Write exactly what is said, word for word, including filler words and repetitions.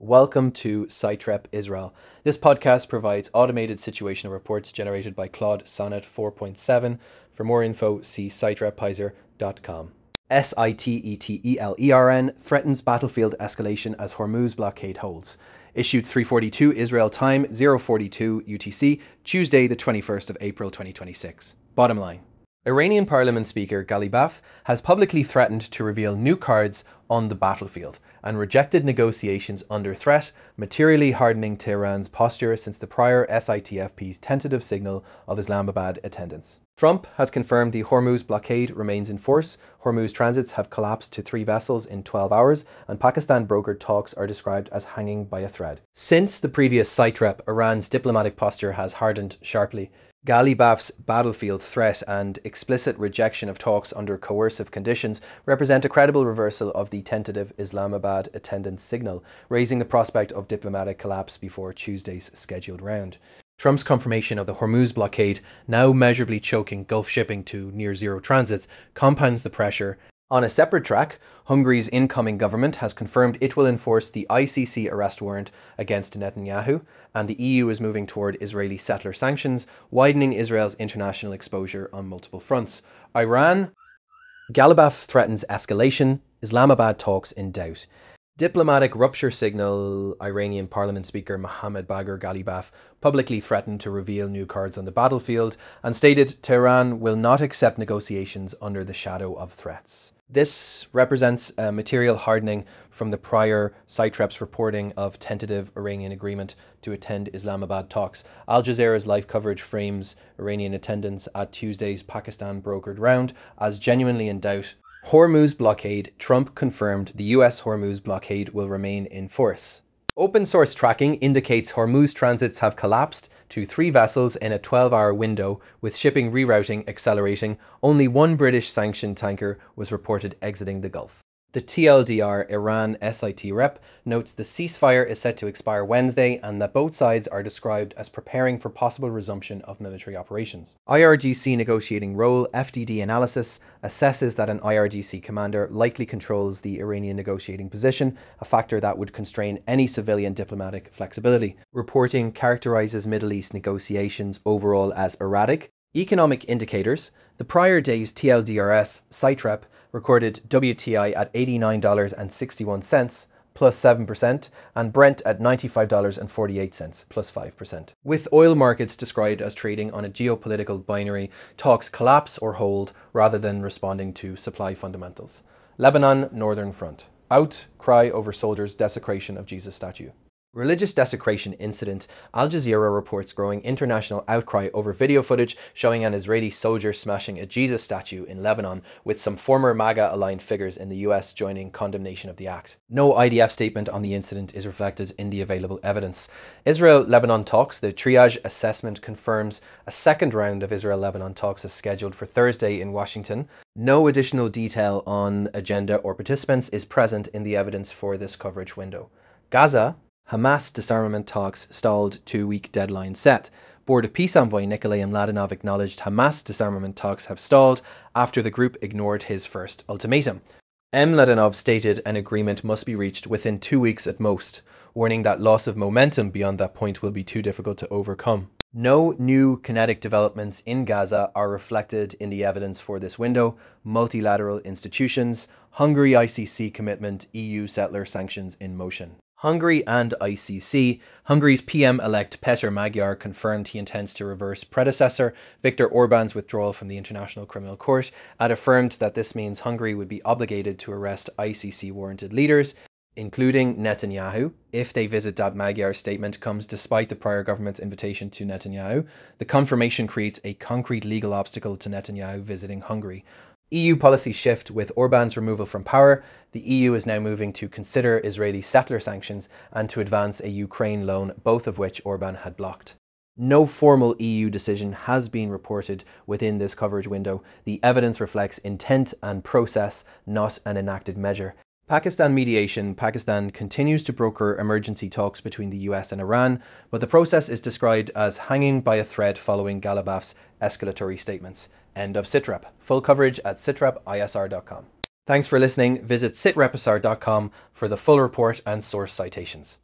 Welcome to Sitrep Israel. This podcast provides automated situational reports generated by Claude Sonnet four point seven. For more info, see sitrepizer dot com. S I T E T E L E R N threatens battlefield escalation as Hormuz blockade holds. Issued three forty-two Israel time, zero forty-two U T C, Tuesday the twenty-first of April twenty twenty-six. Bottom line. Iranian Parliament Speaker Ghalibaf has publicly threatened to reveal new cards on the battlefield and rejected negotiations under threat, materially hardening Tehran's posture since the prior S I T F P's tentative signal of Islamabad attendance. Trump has confirmed the Hormuz blockade remains in force. Hormuz transits have collapsed to three vessels in twelve hours, and Pakistan-brokered talks are described as hanging by a thread. Since the previous sitrep, Iran's diplomatic posture has hardened sharply. Ghalibaf's battlefield threat and explicit rejection of talks under coercive conditions represent a credible reversal of the tentative Islamabad attendance signal, raising the prospect of diplomatic collapse before Tuesday's scheduled round. Trump's confirmation of the Hormuz blockade, now measurably choking Gulf shipping to near-zero transits, compounds the pressure. On a separate track, Hungary's incoming government has confirmed it will enforce the I C C arrest warrant against Netanyahu, and the E U is moving toward Israeli settler sanctions, widening Israel's international exposure on multiple fronts. Iran. Ghalibaf threatens escalation, Islamabad talks in doubt. Diplomatic rupture signal. Iranian Parliament Speaker Mohammad Bagher Ghalibaf publicly threatened to reveal new cards on the battlefield and stated Tehran will not accept negotiations under the shadow of threats. This represents a material hardening from the prior sitrep's reporting of tentative Iranian agreement to attend Islamabad talks. Al Jazeera's live coverage frames Iranian attendance at Tuesday's Pakistan-brokered round as genuinely in doubt. Hormuz blockade. Trump confirmed the U S Hormuz blockade will remain in force. Open source tracking indicates Hormuz transits have collapsed to three vessels in a twelve hour window, with shipping rerouting accelerating. Only one British sanctioned tanker was reported exiting the Gulf. The T L D R Iran S I T rep notes the ceasefire is set to expire Wednesday and that both sides are described as preparing for possible resumption of military operations. I R G C negotiating role. F D D analysis assesses that an I R G C commander likely controls the Iranian negotiating position, a factor that would constrain any civilian diplomatic flexibility. Reporting characterizes Middle East negotiations overall as erratic. Economic indicators. The prior day's T L D R S sitrep recorded W T I at eighty-nine dollars and sixty-one cents, plus seven percent, and Brent at ninety-five dollars and forty-eight cents, plus five percent. With oil markets described as trading on a geopolitical binary, talks collapse or hold rather than responding to supply fundamentals. Lebanon Northern Front. Outcry over soldiers' desecration of Jesus statue. Religious desecration incident. Al Jazeera reports growing international outcry over video footage showing an Israeli soldier smashing a Jesus statue in Lebanon, with some former MAGA-aligned figures in the U S joining condemnation of the act. No I D F statement on the incident is reflected in the available evidence. Israel-Lebanon talks. The triage assessment confirms a second round of Israel-Lebanon talks is scheduled for Thursday in Washington. No additional detail on agenda or participants is present in the evidence for this coverage window. Gaza. Hamas disarmament talks stalled, two-week deadline set. Board of Peace envoy Nikolay Mladenov acknowledged Hamas disarmament talks have stalled after the group ignored his first ultimatum. Mladenov stated an agreement must be reached within two weeks at most, warning that loss of momentum beyond that point will be too difficult to overcome. No new kinetic developments in Gaza are reflected in the evidence for this window. Multilateral institutions. Hungary I C C commitment. E U settler sanctions in motion. Hungary and I C C. Hungary's P M-elect Peter Magyar confirmed he intends to reverse predecessor Viktor Orban's withdrawal from the International Criminal Court and affirmed that this means Hungary would be obligated to arrest I C C-warranted leaders, including Netanyahu. If they visit, that Magyar's statement comes despite the prior government's invitation to Netanyahu. The confirmation creates a concrete legal obstacle to Netanyahu visiting Hungary. E U policy shift. With Orban's removal from power, the E U is now moving to consider Israeli settler sanctions and to advance a Ukraine loan, both of which Orban had blocked. No formal E U decision has been reported within this coverage window. The evidence reflects intent and process, not an enacted measure. Pakistan mediation. Pakistan continues to broker emergency talks between the U S and Iran, but the process is described as hanging by a thread following Ghalibaf's escalatory statements. End of Sitrep. Full coverage at sitrep I S R dot com. Thanks for listening. Visit sitrepisr dot com for the full report and source citations.